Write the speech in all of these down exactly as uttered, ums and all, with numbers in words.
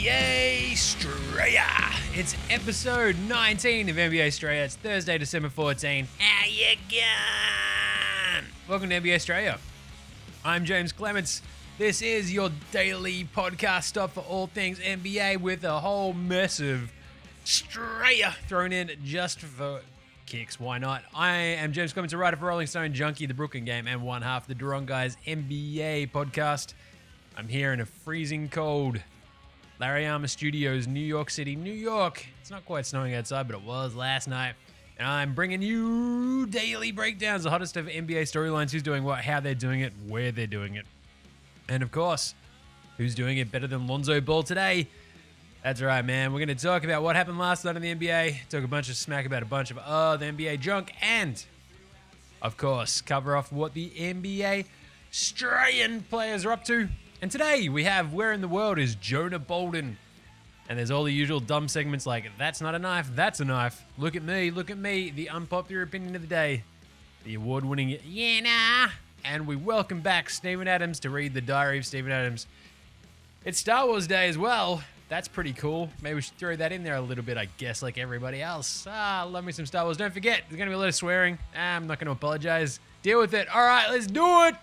B A Straya. It's episode nineteen of N B A Straya. It's Thursday, December fourteenth. How you going? Welcome to N B A Straya. I'm James Clements. This is your daily podcast stop for all things N B A with a whole mess of Straya thrown in just for kicks. Why not? I am James Clements, a writer for Rolling Stone, junkie, The Brooklyn Game, and one half of the Durong Guys N B A podcast. I'm here in a freezing cold Larryama Studios, New York City, New York. It's not quite snowing outside, but it was last night. And I'm bringing you daily breakdowns, the hottest of N B A storylines, who's doing what, how they're doing it, where they're doing it. And of course, who's doing it better than Lonzo Ball today? That's right, man. We're going to talk about what happened last night in the N B A, talk a bunch of smack about a bunch of other N B A junk, and, of course, cover off what the N B A Australian players are up to. And today we have Where in the World is Jonah Bolden? And there's all the usual dumb segments like, that's not a knife, that's a knife. Look at me, look at me, the unpopular opinion of the day. The award-winning, yeah, nah. And we welcome back Steven Adams to read the diary of Steven Adams. It's Star Wars Day as well. That's pretty cool. Maybe we should throw that in there a little bit, I guess, like everybody else. Ah, love me some Star Wars. Don't forget, there's going to be a lot of swearing. Ah, I'm not going to apologize. Deal with it. All right, let's do it.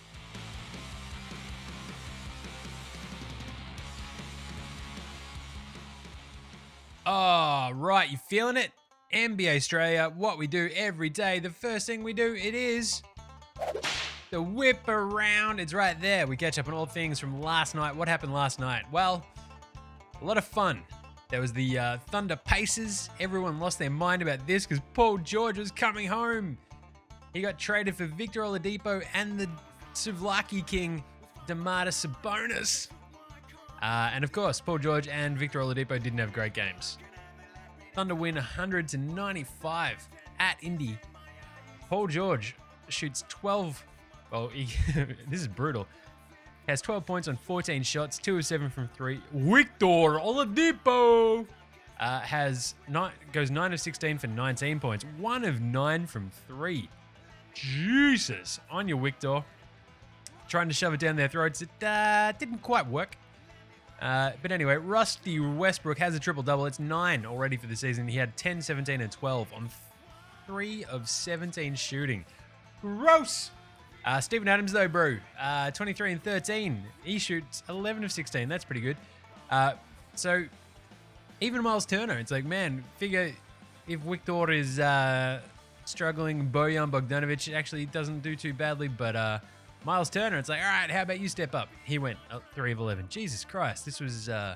Oh, right, you feeling it? N B A Australia, what we do every day. The first thing we do, it is the whip around. It's right there. We catch up on all things from last night. What happened last night? Well, a lot of fun. There was the uh, Thunder Pacers. Everyone lost their mind about this because Paul George was coming home. He got traded for Victor Oladipo and the Souvlaki King, Domantas Sabonis. Uh, and of course, Paul George and Victor Oladipo didn't have great games. Thunder win one hundred to ninety-five at Indy. Paul George shoots twelve. Well, he, this is brutal. He has twelve points on fourteen shots, two of seven from three. Victor Oladipo uh, has nine, goes nine of sixteen for nineteen points, one of nine from three. Jesus, on your Victor. Trying to shove it down their throats. It uh, didn't quite work. Uh, but anyway, Rusty Westbrook has a triple-double. It's nine already for the season. He had ten, seventeen, and twelve on three of seventeen shooting. Gross! Uh, Steven Adams, though, bro, uh, twenty-three and thirteen. He shoots eleven of sixteen. That's pretty good. Uh, so, even Miles Turner, it's like, man, figure if Victor is uh, struggling, Bojan Bogdanovic actually doesn't do too badly, but... Uh, Miles Turner, it's like, all right, how about you step up? He went oh, three of eleven. Jesus Christ, this was uh,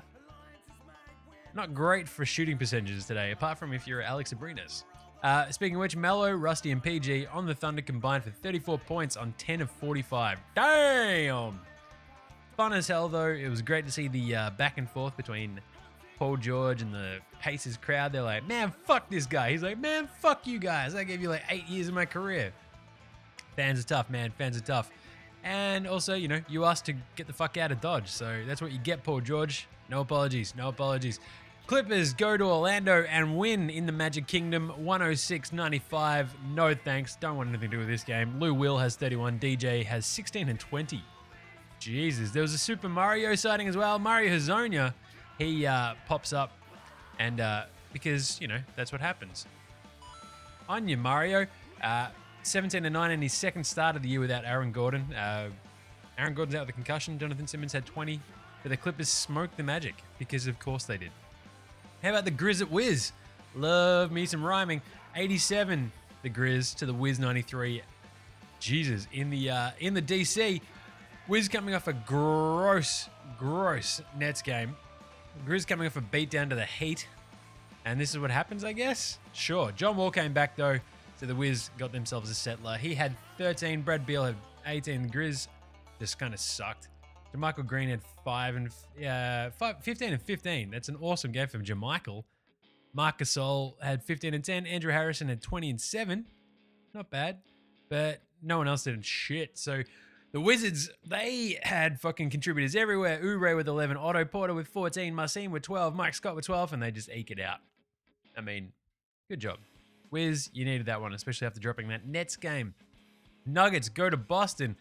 not great for shooting percentages today, apart from if you're Alex Abrines. Uh, speaking of which, Melo, Rusty, and P G on the Thunder combined for thirty-four points on ten of forty-five. Damn! Fun as hell, though. It was great to see the uh, back and forth between Paul George and the Pacers crowd. They're like, man, fuck this guy. He's like, man, fuck you guys. I gave you like eight years of my career. Fans are tough, man. Fans are tough. And also, you know, you asked to get the fuck out of Dodge. So that's what you get, Paul George. No apologies. No apologies. Clippers go to Orlando and win in the Magic Kingdom. one oh six ninety-five. No thanks. Don't want anything to do with this game. Lou Will has thirty-one. D J has sixteen and twenty. Jesus. There was a Super Mario sighting as well. Mario Hezonja, he uh, pops up. And uh, because, you know, that's what happens. On you, Mario. Uh... seventeen and nine in his second start of the year without Aaron Gordon. Uh, Aaron Gordon's out with a concussion. Jonathan Simmons had twenty. But the Clippers smoked the Magic because, of course, they did. How about the Grizz at Wiz? Love me some rhyming. eighty-seven, the Grizz to the Wiz ninety-three. Jesus, in the uh, in the D C, Wiz coming off a gross, gross Nets game. Grizz coming off a beatdown to the Heat. And this is what happens, I guess? Sure. John Wall came back, though. So the Wiz got themselves a settler. He had thirteen. Brad Beal had eighteen. Grizz just kind of sucked. JaMychal Green had five and uh, five, fifteen and fifteen. That's an awesome game from JaMychal. Marc Gasol had fifteen and ten. Andrew Harrison had twenty and seven. Not bad, but no one else did shit. So the Wizards, they had fucking contributors everywhere. Oubre with eleven. Otto Porter with fourteen. Marcin with twelve. Mike Scott with twelve. And they just eke it out. I mean, good job. Wiz, you needed that one, especially after dropping that Nets game. Nuggets go to Boston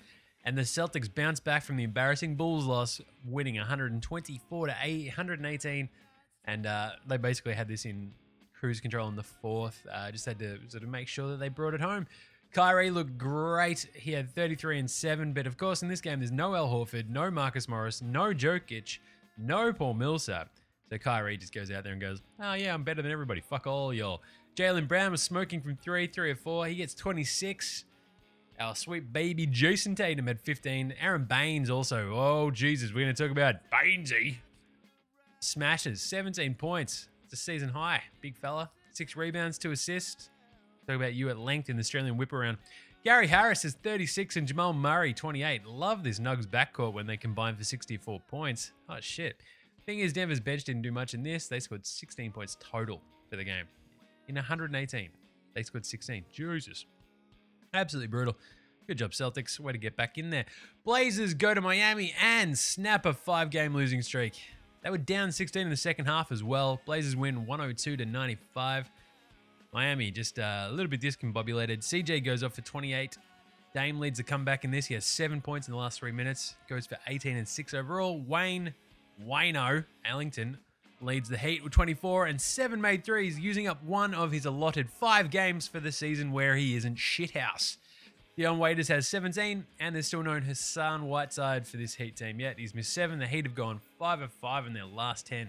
And the Celtics bounced back from the embarrassing Bulls loss, winning one twenty-four to one eighteen. And uh, they basically had this in cruise control in the fourth. Uh, just had to sort of make sure that they brought it home. Kyrie looked great. He had thirty-three and seven. But of course, in this game, there's no Al Horford, no Marcus Morris, no Jokic, no Paul Millsap. So Kyrie just goes out there and goes, oh yeah, I'm better than everybody. Fuck all y'all. Jaylen Brown was smoking from three, three or four. He gets twenty-six. Our sweet baby Jason Tatum had fifteen. Aaron Baines also. Oh, Jesus. We're going to talk about Bainesy. Smashes. seventeen points. It's a season high. Big fella. Six rebounds, two assists. Talk about you at length in the Australian whip around. Gary Harris is thirty-six and Jamal Murray, twenty-eight. Love this Nugs backcourt when they combine for sixty-four points. Oh, shit. Thing is, Denver's bench didn't do much in this. They scored sixteen points total for the game. In one eighteen, they scored sixteen. Jesus. Absolutely brutal. Good job, Celtics. Way to get back in there. Blazers go to Miami and snap a five-game losing streak. They were down sixteen in the second half as well. Blazers win one oh two to ninety-five. Miami just uh, a little bit discombobulated. C J goes off for twenty-eight. Dame leads the comeback in this. He has seven points in the last three minutes. Goes for eighteen and six overall. Wayne, Wayno, Ellington leads the Heat with twenty-four and seven made threes, using up one of his allotted five games for the season where he isn't shithouse. Dion Waiters has seventeen, and there's still no Hassan Whiteside for this Heat team yet. He's missed seven. The Heat have gone five of five in their last ten.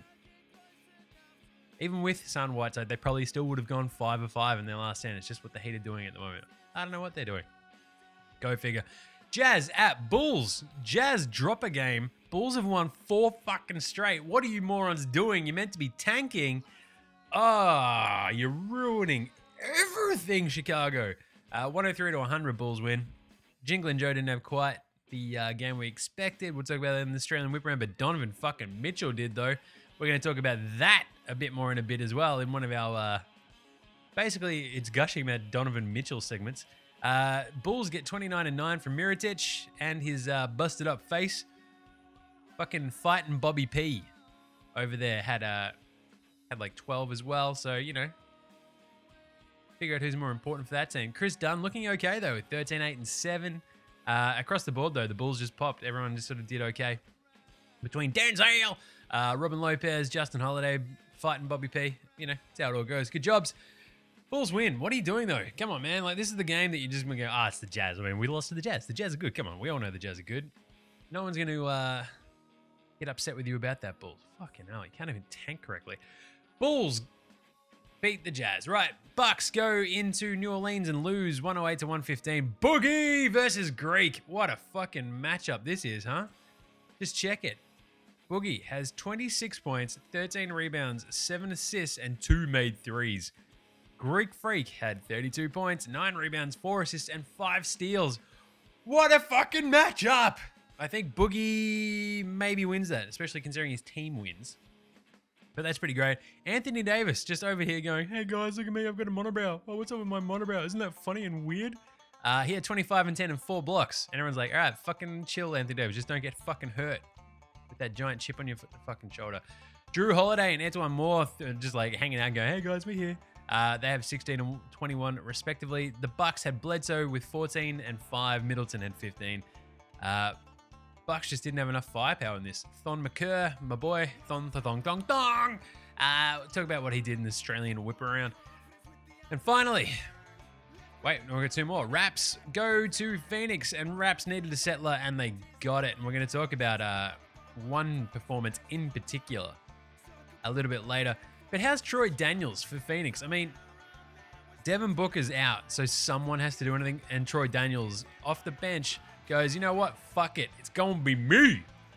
Even with Hassan Whiteside, they probably still would have gone five of five in their last ten. It's just what the Heat are doing at the moment. I don't know what they're doing. Go figure. Jazz at Bulls. Jazz drop a game. Bulls have won four fucking straight. What are you morons doing? You're meant to be tanking. Ah, oh, you're ruining everything, Chicago. Uh, one oh three to one hundred Bulls win. Jingle and Joe didn't have quite the uh, game we expected. We'll talk about that in the Australian whip around, but Donovan fucking Mitchell did, though. We're going to talk about that a bit more in a bit as well in one of our, uh, basically, it's gushing about Donovan Mitchell segments. Uh, Bulls get twenty-nine and nine from Mirotic and his uh, busted up face. Fucking fighting Bobby P over there had uh, had like twelve as well. So, you know, figure out who's more important for that team. Chris Dunn looking okay, though, with thirteen, eight, and seven. Uh, across the board, though, the Bulls just popped. Everyone just sort of did okay. Between Denzel, uh, Robin Lopez, Justin Holiday, fighting Bobby P. You know, that's how it all goes. Good jobs. Bulls win. What are you doing, though? Come on, man. Like, this is the game that you're just going to go, ah, oh, it's the Jazz. I mean, we lost to the Jazz. The Jazz are good. Come on. We all know the Jazz are good. No one's going to uh, get upset with you about that, Bulls. Fucking hell. You can't even tank correctly. Bulls beat the Jazz. Right. Bucks go into New Orleans and lose one oh eight to one fifteen. Boogie versus Greek. What a fucking matchup this is, huh? Just check it. Boogie has twenty-six points, thirteen rebounds, seven assists, and two made threes. Greek Freak had thirty-two points, nine rebounds, four assists, and five steals. What a fucking matchup! I think Boogie maybe wins that, especially considering his team wins. But that's pretty great. Anthony Davis just over here going, hey guys, look at me, I've got a monobrow. Oh, what's up with my monobrow? Isn't that funny and weird? Uh, he had twenty-five and ten and four blocks. And everyone's like, all right, fucking chill, Anthony Davis. Just don't get fucking hurt with that giant chip on your fucking shoulder. Drew Holiday and Antoine Moore just like hanging out and going, hey guys, we're here. Uh, they have sixteen and twenty-one respectively. The Bucks had Bledsoe with fourteen and five. Middleton had fifteen. Uh, Bucks just didn't have enough firepower in this. Thon McCurr, my boy, Thon Thon Thon Thon. Uh, talk about what he did in the Australian whip around. And finally, wait, we've got two more. Raps go to Phoenix, and Raps needed a settler, and they got it. And we're going to talk about uh, one performance in particular a little bit later. But how's Troy Daniels for Phoenix? I mean, Devin Booker's out, so someone has to do anything. And Troy Daniels off the bench goes, you know what? Fuck it. It's going to be me.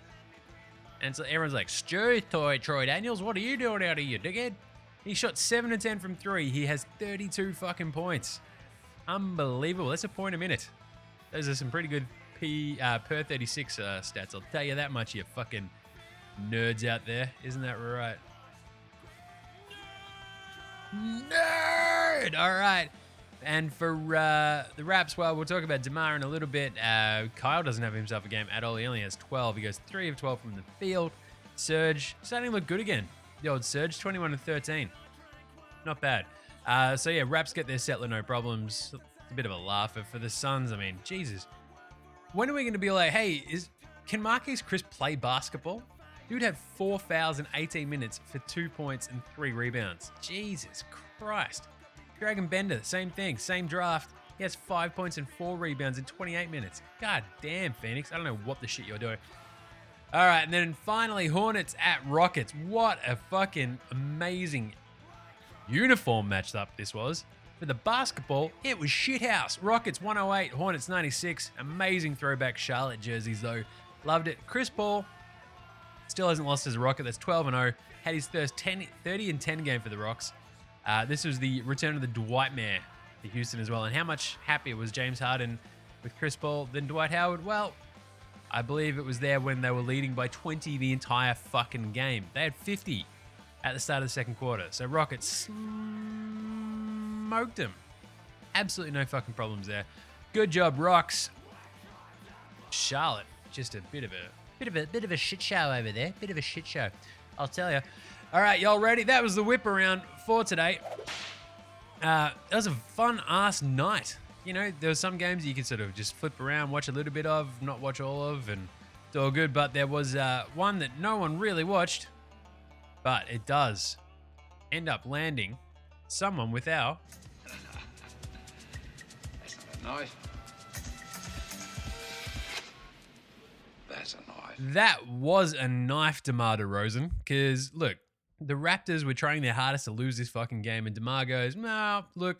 And so everyone's like, Stu, Troy, Troy Daniels, what are you doing out here, dickhead? He shot seven and ten from three. He has thirty-two fucking points. Unbelievable. That's a point a minute. Those are some pretty good P uh, per thirty-six uh, stats. I'll tell you that much, you fucking nerds out there. Isn't that right? Nerd! All right. And for uh, the Raps, well, we'll talk about DeMar in a little bit. Uh, Kyle doesn't have himself a game at all. He only has twelve. He goes three of twelve from the field. Serge, starting to look good again. The old Serge, twenty-one and thirteen. Not bad. Uh, so, yeah, Raps get their settler, no problems. It's a bit of a laugher for the Suns. I mean, Jesus. when are we going to be like, hey, is can Marquise Chris play basketball? Dude had four fouls in eighteen minutes for two points and three rebounds. Jesus Christ. Dragon Bender, same thing, same draft. He has five points and four rebounds in twenty-eight minutes. God damn, Phoenix. I don't know what the shit you're doing. All right, and then finally, Hornets at Rockets. What a fucking amazing uniform matched up this was. For the basketball, it was shithouse. Rockets one oh eight, Hornets ninety-six. Amazing throwback Charlotte jerseys, though. Loved it. Chris Paul still hasn't lost as a Rocket. That's twelve and oh. Had his first ten, thirty and ten game for the Rocks. Uh, this was the return of the Dwight Mare to Houston as well. And how much happier was James Harden with Chris Paul than Dwight Howard? Well, I believe it was there when they were leading by twenty the entire fucking game. They had fifty at the start of the second quarter. So Rockets smoked them. Absolutely no fucking problems there. Good job, Rocks. Charlotte, just a bit of a bit of a bit of a shit show over there. Bit of a shit show, I'll tell you. All right, y'all ready? That was the whip around for today. Uh, that was a fun ass night. You know, there were some games you could sort of just flip around, watch a little bit of, not watch all of, and it's all good. But there was uh, one that no one really watched, but it does end up landing someone with our... That's not a knife. That's a knife. That was a knife, DeMar DeRozan, because, look, the Raptors were trying their hardest to lose this fucking game, and DeMar goes, no, look,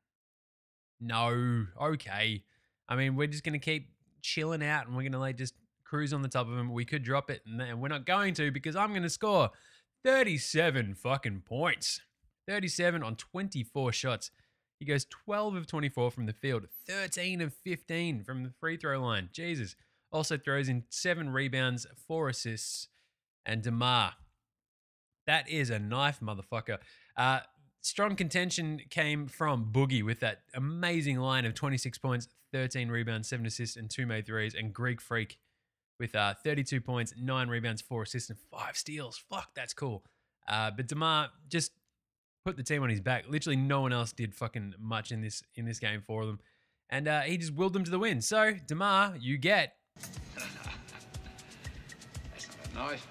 no, okay. I mean, we're just going to keep chilling out, and we're going to like just cruise on the top of him. We could drop it, and we're not going to because I'm going to score thirty-seven fucking points. thirty-seven on twenty-four shots. He goes twelve of twenty-four from the field, thirteen of fifteen from the free throw line. Jesus. Also throws in seven rebounds, four assists, and DeMar. That is a knife, motherfucker. Uh, strong contention came from Boogie with that amazing line of twenty-six points, thirteen rebounds, seven assists, and two made threes, and Greek Freak with uh, thirty-two points, nine rebounds, four assists, and five steals. Fuck, that's cool. Uh, but DeMar just put the team on his back. Literally no one else did fucking much in this in this game for them. And uh, he just willed them to the win. So, DeMar, you get... That's not a knife.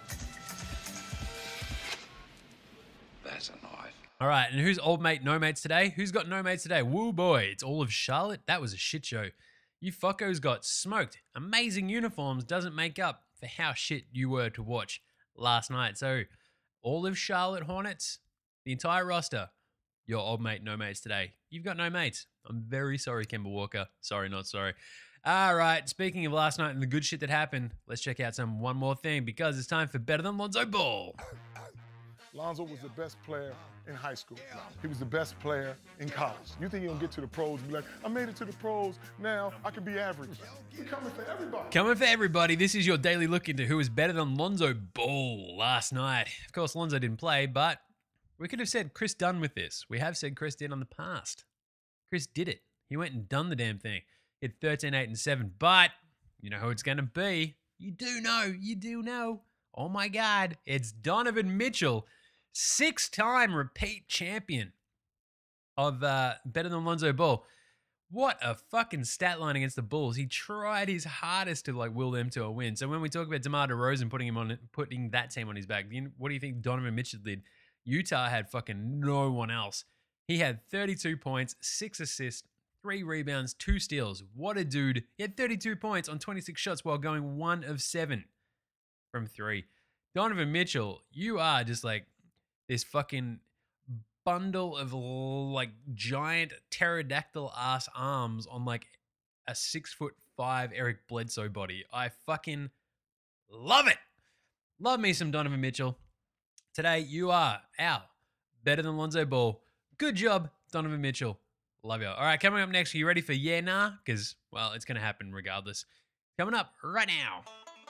That's a knife. All right, and who's old mate, no mates today? Who's got no mates today? Woo boy, it's all of Charlotte. That was a shit show. You fuckos got smoked. Amazing uniforms doesn't make up for how shit you were to watch last night. So, all of Charlotte Hornets, the entire roster, your old mate, no mates today. You've got no mates. I'm very sorry, Kemba Walker. Sorry, not sorry. All right, speaking of last night and the good shit that happened, let's check out some one more thing because it's time for Better Than Lonzo Ball. Lonzo was the best player in high school. He was the best player in college. You think he'll get to the pros and be like, I made it to the pros, now I can be average. He's coming for everybody. Coming for everybody, this is your daily look into who was better than Lonzo Ball last night. Of course, Lonzo didn't play, but we could have said Chris Dunn with this. We have said Chris did on the past. Chris did it. He went and done the damn thing. He had thirteen, eight, and seven, but you know who it's going to be. You do know, you do know. Oh my God, it's Donovan Mitchell, six-time repeat champion of uh, Better Than Lonzo Ball. What a fucking stat line against the Bulls. He tried his hardest to like will them to a win. So when we talk about DeMar DeRozan putting him on, putting that team on his back, what do you think Donovan Mitchell did? Utah had fucking no one else. He had thirty-two points, six assists, three rebounds, two steals. What a dude. He had thirty-two points on twenty-six shots while going one of seven from three. Donovan Mitchell, you are just like this fucking bundle of like giant pterodactyl ass arms on like a six foot five Eric Bledsoe body. I fucking love it. Love me some Donovan Mitchell. Today, you are our Better Than Lonzo Ball. Good job, Donovan Mitchell. Love you. All right, coming up next, are you ready for Yeah Nah? Because, well, it's going to happen regardless. Coming up right now.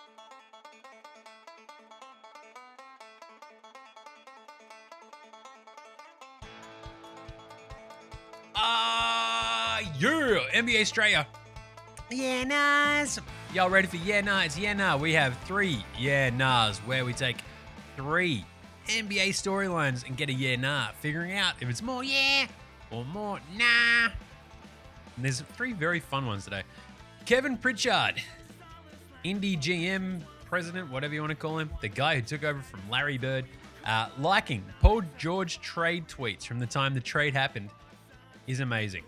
Ah, uh, yeah, N B A Australia. Yeah Nahs. Y'all ready for Yeah Nah? It's Yeah Nah. We have three Yeah Nahs where we take three N B A storylines and get a yeah nah, figuring out if it's more yeah or more nah. And there's three very fun ones today. Kevin Pritchard, Indy G M president, whatever you want to call him, the guy who took over from Larry Bird, uh, liking Paul George trade tweets from the time the trade happened is amazing.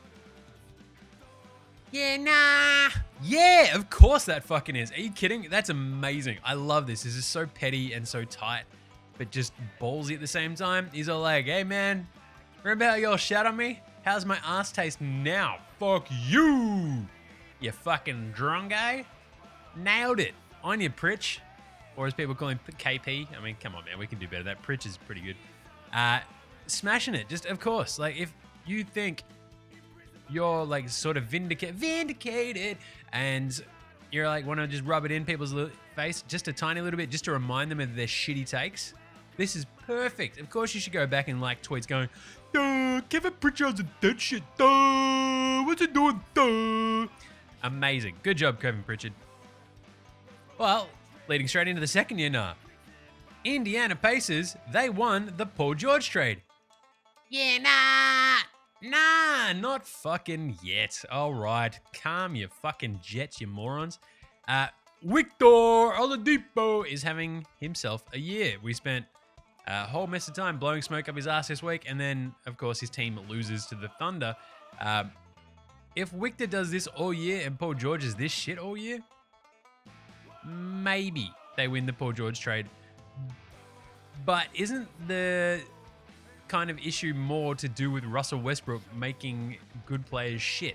Yeah, nah. Yeah, of course that fucking is. Are you kidding? That's amazing. I love this. This is so petty and so tight, but just ballsy at the same time. He's all like, hey man, remember how y'all shat on me? How's my ass taste now? Fuck you, you fucking drunk guy. Nailed it. On you, Pritch. Or as people call him, K P. I mean, come on, man. We can do better. That Pritch is pretty good. Uh, smashing it. Just, of course. Like, if you think you're, like, sort of vindica- vindicated and you're, like, want to just rub it in people's li- face just a tiny little bit just to remind them of their shitty takes, this is perfect. Of course, you should go back and like tweets going, duh, Kevin Pritchard's a dead shit. Duh, what's he doing? Duh. Amazing. Good job, Kevin Pritchard. Well, leading straight into the second year now. Indiana Pacers, they won the Paul George trade. Yeah, nah. Nah, not fucking yet. All right. Calm your fucking jets, you morons. Uh, Victor Oladipo is having himself a year. We spent a whole mess of time blowing smoke up his ass this week, and then, of course, his team loses to the Thunder. Uh, if Victor does this all year and Paul George is this shit all year, maybe they win the Paul George trade. But isn't the kind of issue more to do with Russell Westbrook making good players shit?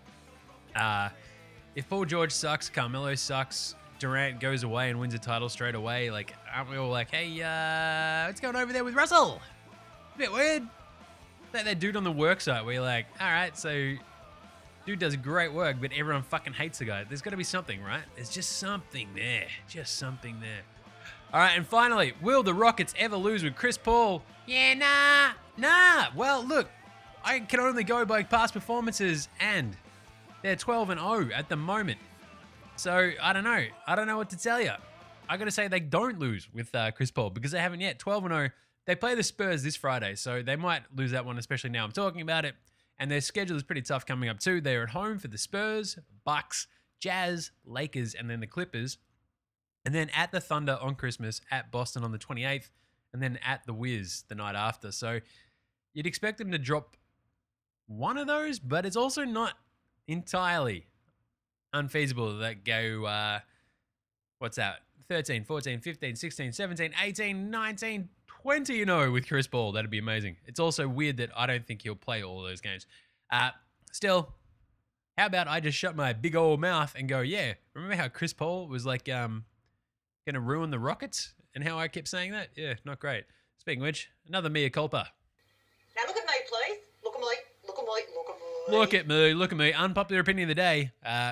Uh, if Paul George sucks, Carmelo sucks, Durant goes away and wins a title straight away, like, aren't we all like, hey, uh, what's going over there with Russell? A bit weird. Like that dude on the work site where you're like, all right, so dude does great work, but everyone fucking hates the guy. There's got to be something, right? There's just something there. Just something there. All right, and finally, will the Rockets ever lose with Chris Paul? Yeah, nah, nah. Well, look, I can only go by past performances, and they're twelve and oh at the moment. So, I don't know. I don't know what to tell you. I got to say they don't lose with uh, Chris Paul because they haven't yet. twelve and oh. They play the Spurs this Friday, so they might lose that one, especially now I'm talking about it. And their schedule is pretty tough coming up too. They're at home for the Spurs, Bucks, Jazz, Lakers, and then the Clippers. And then at the Thunder on Christmas, at Boston on the twenty-eighth, and then at the Wiz the night after. So you'd expect them to drop one of those, but it's also not entirely unfeasible that go, uh, what's that, thirteen, fourteen, fifteen, sixteen, seventeen, eighteen, nineteen, twenty and oh with Chris Paul. That'd be amazing. It's also weird that I don't think he'll play all of those games. Uh, still, how about I just shut my big old mouth and go, yeah, remember how Chris Paul was like um, going to ruin the Rockets and how I kept saying that? Yeah, not great. Speaking of which, another mea culpa. Now look at me, please. Look at me. Look at me. Look at me. Look at me. Look at me. Unpopular opinion of the day. Uh,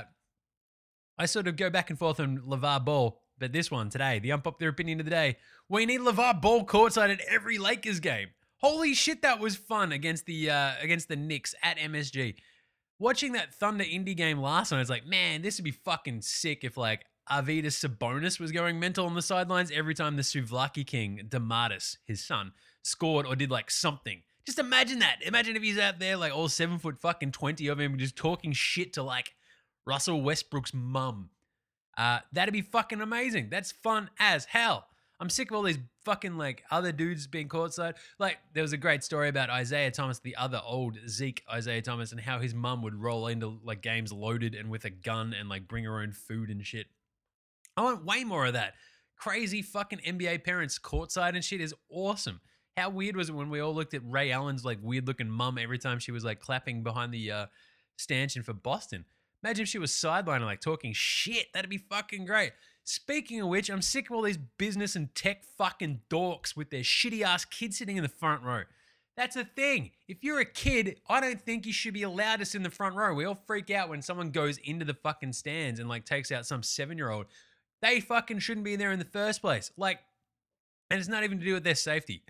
I sort of go back and forth on LeVar Ball, but this one today, the unpopular opinion of the day, we need LeVar Ball courtside at every Lakers game. Holy shit, that was fun against the uh, against the Knicks at M S G. Watching that Thunder Indy game last night, I was like, man, this would be fucking sick if like Arvydas Sabonis was going mental on the sidelines every time the Souvlaki King, DeMartis, his son, scored or did like something. Just imagine that. Imagine if he's out there like all seven foot fucking twenty of him just talking shit to like Russell Westbrook's mum. Uh, that'd be fucking amazing. That's fun as hell. I'm sick of all these fucking like other dudes being courtside. Like there was a great story about Isaiah Thomas, the other old Zeke Isaiah Thomas, and how his mum would roll into like games loaded and with a gun and like bring her own food and shit. I want way more of that. Crazy fucking N B A parents courtside and shit is awesome. How weird was it when we all looked at Ray Allen's like weird looking mum every time she was like clapping behind the uh, stanchion for Boston? Imagine if she was sidelining like talking shit. That'd be fucking great. Speaking of which, I'm sick of all these business and tech fucking dorks with their shitty ass kids sitting in the front row. That's the thing. If you're a kid, I don't think you should be allowed to sit in the front row. We all freak out when someone goes into the fucking stands and like takes out some seven-year-old. They fucking shouldn't be there in the first place. Like, and it's not even to do with their safety.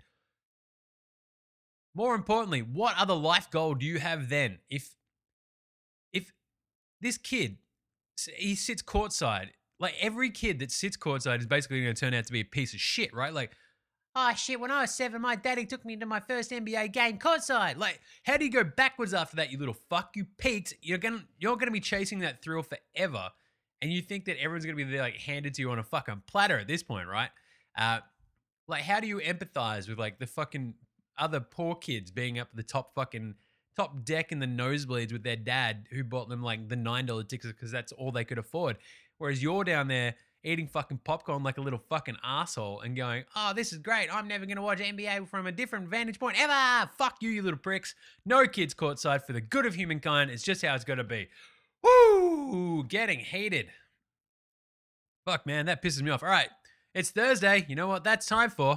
More importantly, what other life goal do you have then? If, if this kid, he sits courtside, like every kid that sits courtside is basically going to turn out to be a piece of shit, right? Like, oh shit, when I was seven, my daddy took me to my first N B A game courtside. Like, how do you go backwards after that, you little fuck? You peaked. You're gonna you're gonna be chasing that thrill forever. And you think that everyone's gonna be there, like, handed to you on a fucking platter at this point, right? Uh, like, how do you empathize with, like, the fucking other poor kids being up at the top fucking top deck in the nosebleeds with their dad who bought them, like, the nine dollar tickets because that's all they could afford? Whereas you're down there eating fucking popcorn like a little fucking asshole and going, oh, this is great. I'm never going to watch N B A from a different vantage point ever. Fuck you, you little pricks. No kids courtside for the good of humankind. It's just how it's going to be. Woo! Getting heated. Fuck, man, that pisses me off. All right, it's Thursday. You know what that's time for?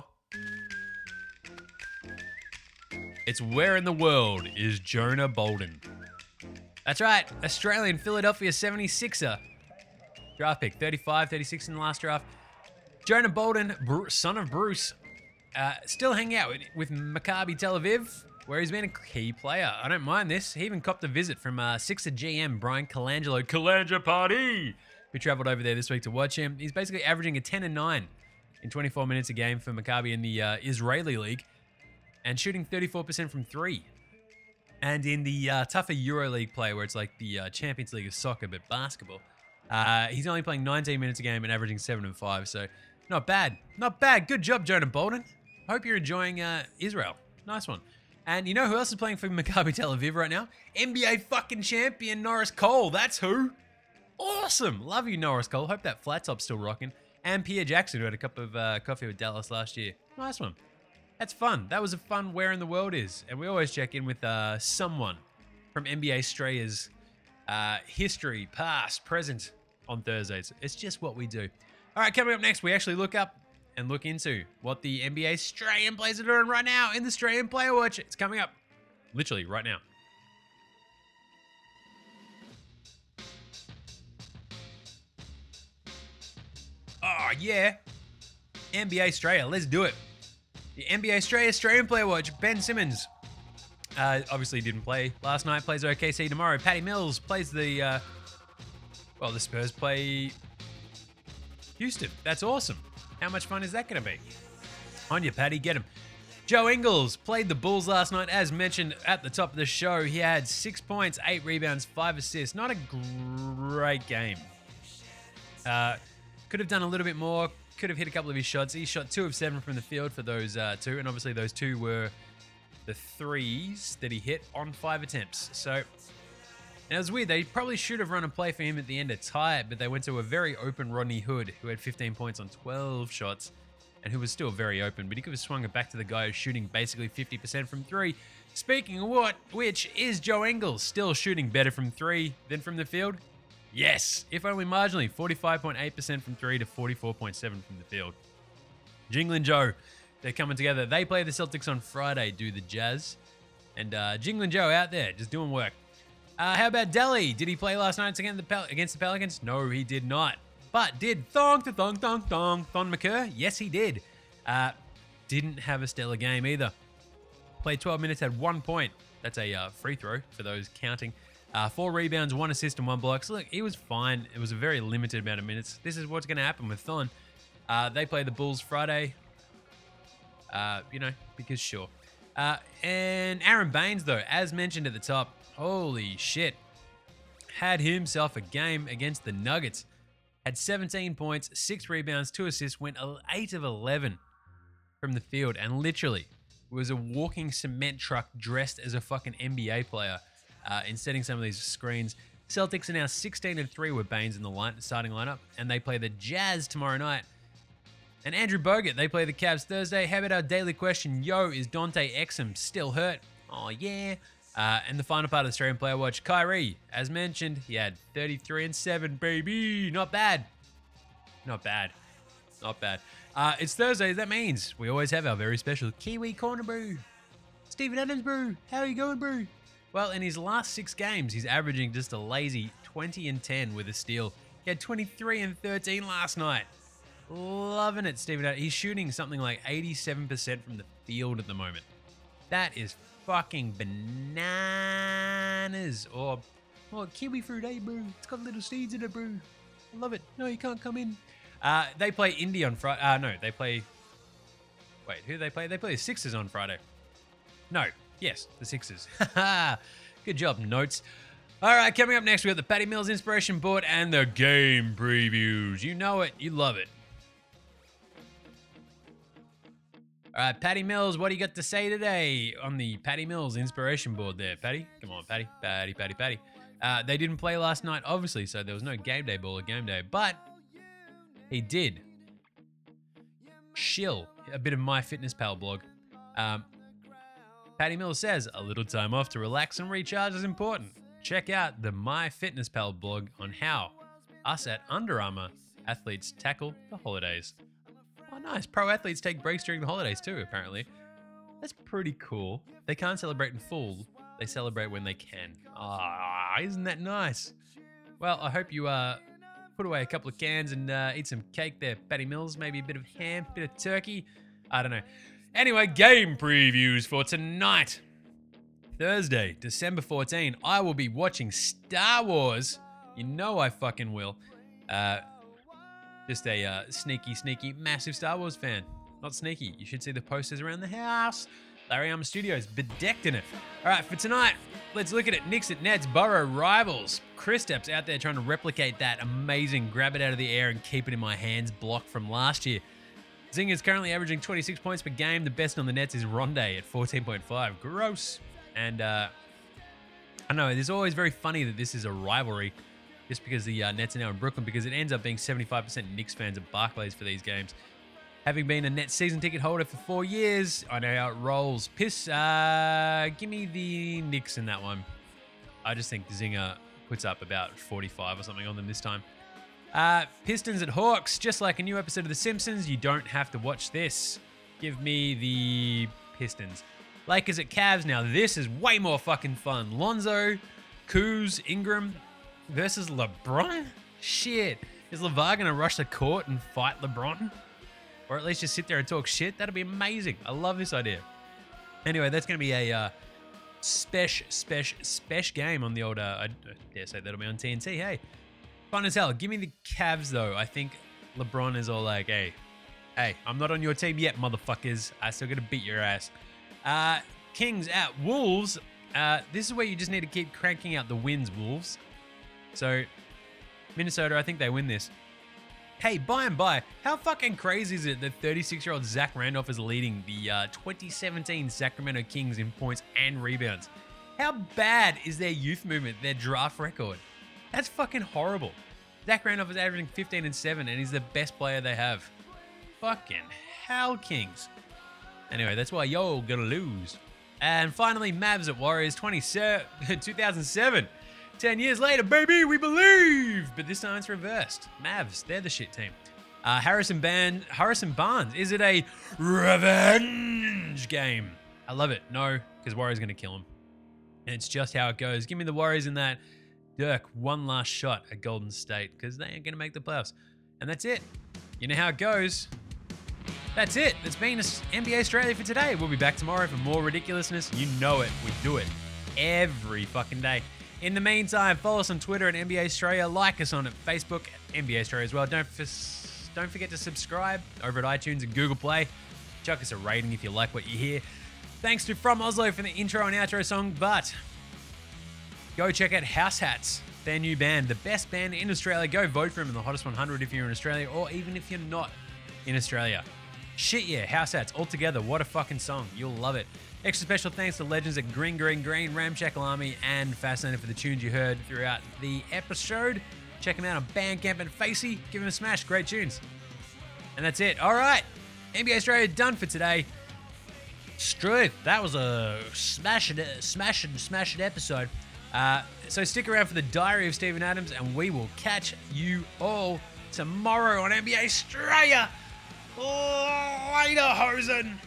It's Where in the World is Jonah Bolden? That's right, Australian Philadelphia seventy-sixer. Draft pick, thirty-five, thirty-six in the last draft. Jonah Bolden, Bru- son of Bruce, uh, still hanging out with, with Maccabi Tel Aviv, where he's been a key player. I don't mind this. He even copped a visit from uh, Sixer G M Brian Colangelo, Colangelo Party, who traveled over there this week to watch him. He's basically averaging a ten and nine in twenty-four minutes a game for Maccabi in the uh, Israeli league, and shooting thirty-four percent from three. And in the uh, tougher EuroLeague play, where it's like the uh, Champions League of soccer but basketball, uh, he's only playing nineteen minutes a game and averaging seven and five. So not bad, not bad. Good job, Jonah Bolden. Hope you're enjoying uh, Israel. Nice one. And you know who else is playing for Maccabi Tel Aviv right now? N B A fucking champion Norris Cole. That's who. Awesome. Love you, Norris Cole. Hope that flat top's still rocking. And Pierre Jackson, who had a cup of uh, coffee with Dallas last year. Nice one. That's fun. That was a fun Where in the World is. And we always check in with uh, someone from N B A Australia's uh, history, past, present on Thursdays. It's just what we do. All right, coming up next, we actually look up and look into what the N B A Australian players are doing right now in the Australian Player Watch. It's coming up literally right now. Oh, yeah. N B A Australia. Let's do it. The N B A Australia Australian Player Watch. Ben Simmons uh, obviously didn't play last night. Plays O K C tomorrow. Patty Mills plays the, uh, well, the Spurs play Houston. That's awesome. How much fun is that going to be? On you, Patty. Get him. Joe Ingles played the Bulls last night. As mentioned at the top of the show, he had six points, eight rebounds, five assists. Not a great game. Uh, could have done a little bit more. Could have hit a couple of his shots. He shot two of seven from the field for those uh, two. And obviously those two were the threes that he hit on five attempts. So... And it was weird. They probably should have run a play for him at the end to tie it, but they went to a very open Rodney Hood, who had fifteen points on twelve shots, and who was still very open. But he could have swung it back to the guy who's shooting basically fifty percent from three. Speaking of what, which is Joe Ingles still shooting better from three than from the field? Yes, if only marginally. forty-five point eight percent from three to forty-four point seven from the field. Jinglin' Joe, they're coming together. They play the Celtics on Friday, do the Jazz. And uh, Jinglin' Joe out there just doing work. Uh, how about Delhi? Did he play last night against the, Pel- against the Pelicans? No, he did not. But did Thong to Thong Thong Thong Thon McCur? Yes, he did. Uh, didn't have a stellar game either. Played twelve minutes, had one point. That's a uh, free throw for those counting. Uh, four rebounds, one assist, and one block. So look, he was fine. It was a very limited amount of minutes. This is what's going to happen with Thon. Uh, they play the Bulls Friday. Uh, you know, because sure. Uh, and Aaron Baines, though, as mentioned at the top, holy shit. Had himself a game against the Nuggets. Had seventeen points, six rebounds, two assists, went eight of eleven from the field, and literally was a walking cement truck dressed as a fucking N B A player uh, in setting some of these screens. Celtics are now sixteen and three with Baines in the line, starting lineup, and they play the Jazz tomorrow night. And Andrew Bogut, they play the Cavs Thursday. How about our daily question? Yo, is Dante Exum still hurt? Oh, yeah. Uh, and the final part of the Australian Player Watch, Kyrie, as mentioned, he had thirty-three and seven, baby. Not bad. Not bad. Not bad. Uh, it's Thursday. That means we always have our very special Kiwi Corner Brew. Stephen Adams Brew. How are you going, Brew? Well, in his last six games, he's averaging just a lazy twenty and ten with a steal. He had twenty-three and thirteen last night. Loving it, Stephen Adams. He's shooting something like eighty-seven percent from the field at the moment. That is fucking bananas. Or, oh, kiwi fruit, eh, bro? It's got little seeds in it, bro. I love it. No, you can't come in. Uh, they play Indy on Friday. Uh, no, they play Wait, who do they play? They play the Sixers on Friday. No. Yes, the Sixers. Good job, notes. All right, coming up next, we got the Patty Mills Inspiration Board and the game previews. You know it. You love it. All right, Patty Mills, what do you got to say today on the Patty Mills Inspiration Board there? Patty? Come on, Patty. Patty, Patty, Patty. Uh, they didn't play last night, obviously, so there was no game day ball or game day, but he did shill a bit of MyFitnessPal blog. Um, Patty Mills says, a little time off to relax and recharge is important. Check out the MyFitnessPal blog on how us at Under Armour athletes tackle the holidays. Oh, nice. Pro athletes take breaks during the holidays too, apparently. That's pretty cool. They can't celebrate in full. They celebrate when they can. Ah, isn't that nice? Well, I hope you uh, put away a couple of cans and uh, eat some cake there, Patty Mills. Maybe a bit of ham, bit of turkey. I don't know. Anyway, game previews for tonight. Thursday, December fourteenth, I will be watching Star Wars. You know I fucking will. Uh, just a uh, sneaky, sneaky, massive Star Wars fan. Not sneaky. You should see the posters around the house. Larry Armour Studios, bedecked in it. All right, for tonight, let's look at it. Knicks at Nets, Burrow rivals. Kristaps out there trying to replicate that amazing grab it out of the air and keep it in my hands block from last year. Zing is currently averaging twenty-six points per game. The best on the Nets is Rondé at fourteen point five. Gross. And uh, I know, it's always very funny that this is a rivalry just because the uh, Nets are now in Brooklyn, because it ends up being seventy-five percent Knicks fans at Barclays for these games. Having been a Nets season ticket holder for four years, I know how it rolls. Piss, uh, give me the Knicks in that one. I just think Zinger puts up about forty-five or something on them this time. Uh, Pistons at Hawks, just like a new episode of The Simpsons, you don't have to watch this. Give me the Pistons. Lakers at Cavs. Now this is way more fucking fun. Lonzo, Kuz, Ingram versus LeBron? Shit. Is LeVar gonna rush the court and fight LeBron? Or at least just sit there and talk shit? That'd be amazing. I love this idea. Anyway, that's gonna be a uh, special, special, special game on the old, uh, I dare say that'll be on T N T. Hey, fun as hell. Give me the Cavs though. I think LeBron is all like, hey, hey, I'm not on your team yet, motherfuckers. I still gotta beat your ass. Uh, Kings at Wolves. Uh, this is where you just need to keep cranking out the wins, Wolves. So, Minnesota, I think they win this. Hey, by and by, how fucking crazy is it that thirty-six-year-old Zach Randolph is leading the uh, twenty seventeen Sacramento Kings in points and rebounds? How bad is their youth movement, their draft record? That's fucking horrible. Zach Randolph is averaging fifteen and seven, and he's the best player they have. Fucking hell, Kings. Anyway, that's why y'all gonna lose. And finally, Mavs at Warriors, two thousand seven. Ten years later, baby, we believe. But this time it's reversed. Mavs, they're the shit team. Uh, Harrison Band, Harrison Barnes, is it a revenge game? I love it. No, because Warriors gonna kill him. And it's just how it goes. Give me the Warriors in that. Dirk, one last shot at Golden State, because they ain't gonna make the playoffs. And that's it. You know how it goes. That's it. That's been N B A Australia for today. We'll be back tomorrow for more ridiculousness. You know it. We do it every fucking day. In the meantime, follow us on Twitter at N B A Australia. Like us on Facebook at N B A Australia as well. Don't, f- don't forget to subscribe over at iTunes and Google Play. Chuck us a rating if you like what you hear. Thanks to From Oslo for the intro and outro song. But go check out House Hats, their new band. The best band in Australia. Go vote for them in the Hottest one hundred if you're in Australia, or even if you're not in Australia. Shit yeah, House Hats all together. What a fucking song. You'll love it. Extra special thanks to legends at Green Green Green, Ramshackle Army, and Fascinated for the tunes you heard throughout the episode. Check them out on Bandcamp and Facey. Give them a smash. Great tunes. And that's it. All right. N B A Australia done for today. Straight. That was a smash it, smash it, smash it episode. Uh, so stick around for the Diary of Steven Adams, and we will catch you all tomorrow on N B A Australia. Later, Hosen.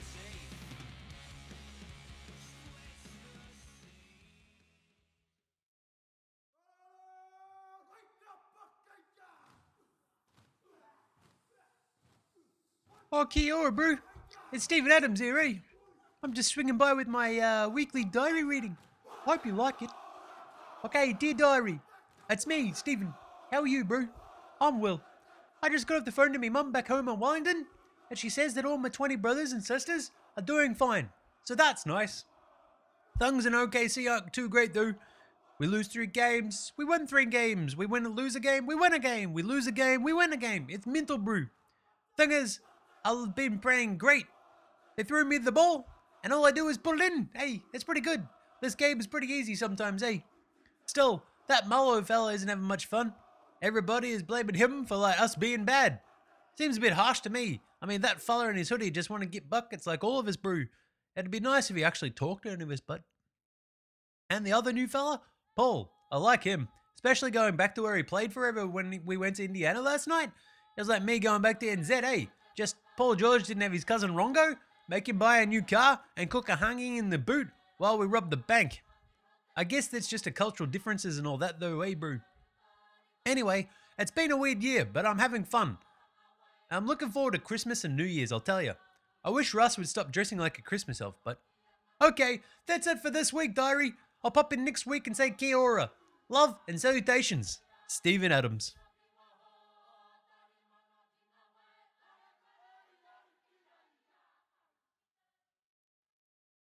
Oh, kia ora, bro. It's Steven Adams here, eh? I'm just swinging by with my uh, weekly diary reading. Hope you like it. Okay, dear diary. That's me, Steven. How are you, bro? I'm well. I just got off the phone to me mum back home on Wellington. and she says that all my twenty brothers and sisters are doing fine. So that's nice. Things in O K C aren't too great though. We lose three games, we win three games. We win and lose a game, we win a game. We lose a game, we win a game. It's mental, brew. Thing is, I've been playing great. They threw me the ball, and all I do is put it in. Hey, it's pretty good. This game is pretty easy sometimes, hey. Still, that Mullo fella isn't having much fun. Everybody is blaming him for like us being bad. Seems a bit harsh to me. I mean, that fella in his hoodie just want to get buckets like all of us, brew. It'd be nice if he actually talked to any of us, but. And the other new fella, Paul. I like him, especially going back to where he played forever when we went to Indiana last night. It was like me going back to N Z, eh? Just Paul George didn't have his cousin Rongo, make him buy a new car and cook a hanging in the boot while we robbed the bank. I guess that's just a cultural differences and all that though, eh, brew? Anyway, it's been a weird year, but I'm having fun. I'm looking forward to Christmas and New Year's, I'll tell you. I wish Russ would stop dressing like a Christmas elf, but... Okay, that's it for this week, diary. I'll pop in next week and say kia ora. Love and salutations. Stephen Adams.